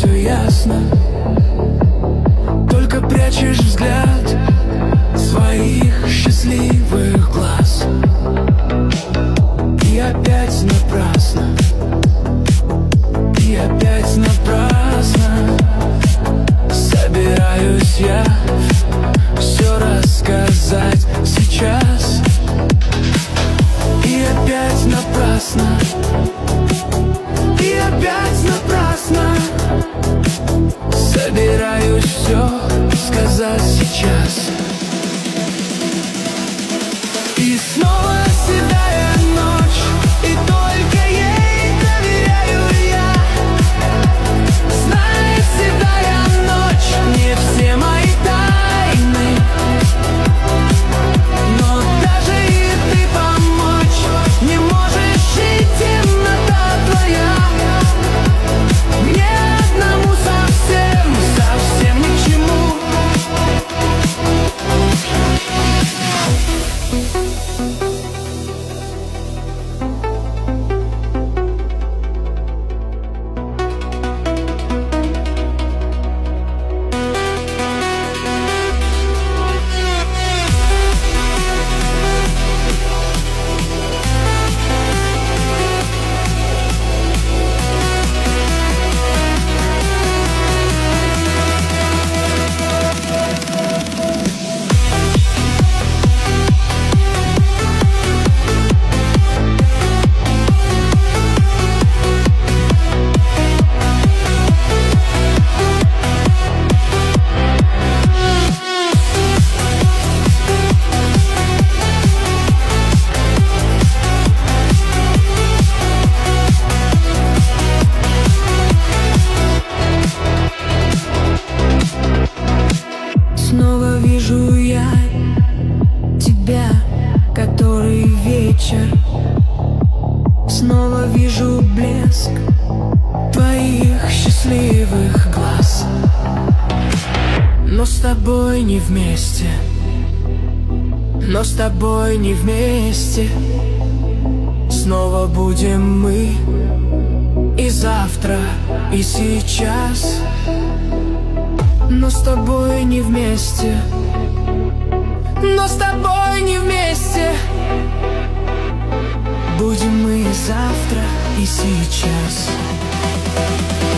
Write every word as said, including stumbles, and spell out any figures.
все ясно. Только прячешь взгляд своих счастливых глаз. И опять напрасно, и опять напрасно собираюсь я все рассказать сейчас. И опять напрасно, и опять напрасно собираюсь все сказать сейчас. И снова седая ночь, и только ей доверяю я. Знает седая ночь не все мои тайны, но даже и ты помочь не можешь, и темнота твоя мне одному совсем, совсем ни к чему. Снова вижу я тебя, который вечер. Снова вижу блеск твоих счастливых глаз. Но с тобой не вместе, но с тобой не вместе. Снова будем мы и завтра, и сейчас. Но с тобой не вместе, но с тобой не вместе. Будем мы и завтра, и сейчас.